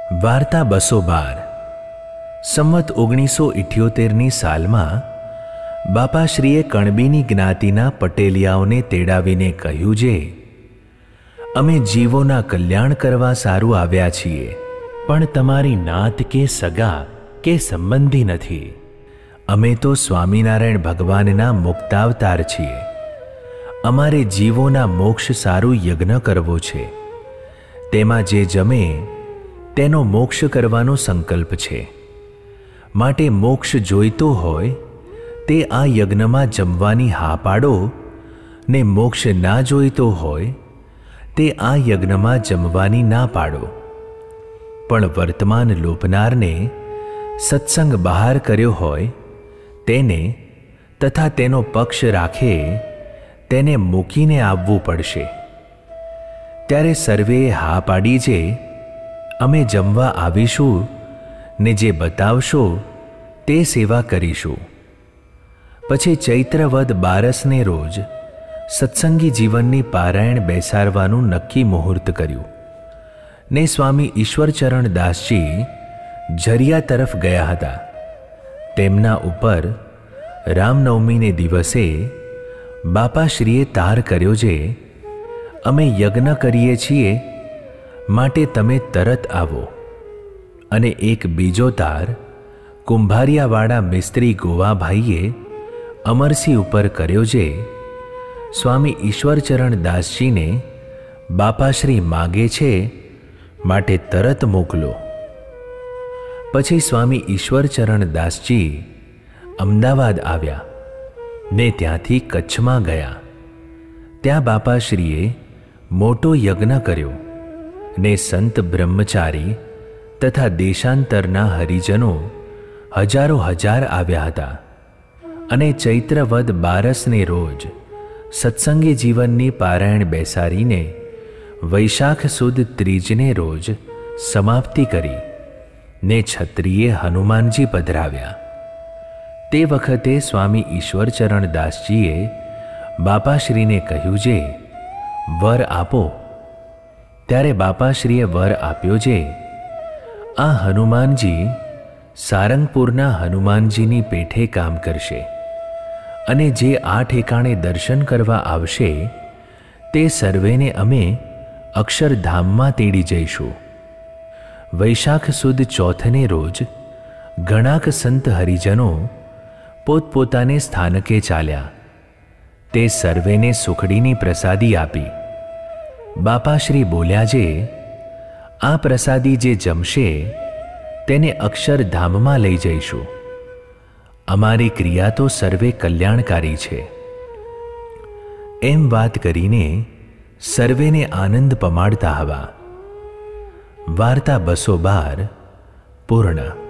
વાર્તા 212 સંવત 1978ની સાલમાં બાપાશ્રીએ કણબીની જ્ઞાતિના પટેલિયાઓને તેડાવીને કહ્યું છે, અમે જીવોના કલ્યાણ કરવા સારું આવ્યા છીએ, પણ તમારી નાત કે સગા કે સંબંધી નથી. અમે તો સ્વામિનારાયણ ભગવાનના મુક્તાવતાર છીએ. અમારે જીવોના મોક્ષ સારું યજ્ઞ કરવો છે. તેમાં જે જમે તેનો મોક્ષ કરવાનો સંકલ્પ છે. માટે મોક્ષ જોઈતો હોય તે આ યજ્ઞમાં જમવાની હા પાડો, ને મોક્ષ ના જોઈતો હોય તે આ યજ્ઞમાં જમવાની ના પાડો. પણ વર્તમાન લોભનારને સત્સંગ બહાર કર્યો હોય તેને તથા તેનો પક્ષ રાખે તેને મૂકીને આવવું પડશે. ત્યારે સર્વેએ હા પાડી છે, અમે જમવા આવીશું ને જે બતાવશો તે સેવા કરીશું. પછી ચૈત્રવદ 12ને રોજ સત્સંગી જીવનની પારાયણ બેસાડવાનું નક્કી મુહૂર્ત કર્યું ને સ્વામી ઈશ્વરચરણ દાસજી ઝરિયા તરફ ગયા હતા. તેમના ઉપર રામનવમીને દિવસે બાપાશ્રીએ તાર કર્યો છે, અમે યજ્ઞ કરીએ છીએ માટે તમે તરત આવો. અને એક બીજો તાર કુંભારિયાવાળા મિસ્ત્રી ગોવાભાઈએ અમરસિંહ ઉપર કર્યો છે, સ્વામી ઈશ્વરચરણ દાસજીને બાપાશ્રી માગે છે માટે તરત મોકલો. પછી સ્વામી ઈશ્વરચરણ દાસજી અમદાવાદ આવ્યા ને ત્યાંથી કચ્છમાં ગયા. ત્યાં બાપાશ્રીએ મોટો યજ્ઞ કર્યો ને સંત બ્રહ્મચારી તથા દેશાંતરના હરિજનો હજારો હજાર આવ્યા હતા. અને ચૈત્રવદ 12ને રોજ સત્સંગી જીવનની પારાયણ બેસાડીને વૈશાખ સુદ 3ને રોજ સમાપ્તિ કરી ને છત્રીએ હનુમાનજી પધરાવ્યા. તે વખતે સ્વામી ઈશ્વરચરણ દાસજીએ બાપાશ્રીને કહ્યું છે, વર આપો. ત્યારે બાપાશ્રીએ વર આપ્યો છે, આ હનુમાનજી સારંગપુરના હનુમાનજીની પેઠે કામ કરશે અને જે આ ઠેકાણે દર્શન કરવા આવશે તે સર્વેને અમે અક્ષરધામમાં તેડી જઈશું. વૈશાખ સુદ 4ને રોજ ઘણાક સંત હરિજનો પોતપોતાને સ્થાનકે ચાલ્યા. તે સર્વેને સુખડીની પ્રસાદી આપી. બાપાશ્રી બોલ્યા છે, આ પ્રસાદી જે જમશે તેને અક્ષરધામમાં લઈ જઈશું. અમારી ક્રિયા તો સર્વે કલ્યાણકારી છે. એમ વાત કરીને સર્વેને આનંદ પમાડતા હવા. વાર્તા 212 પૂર્ણ.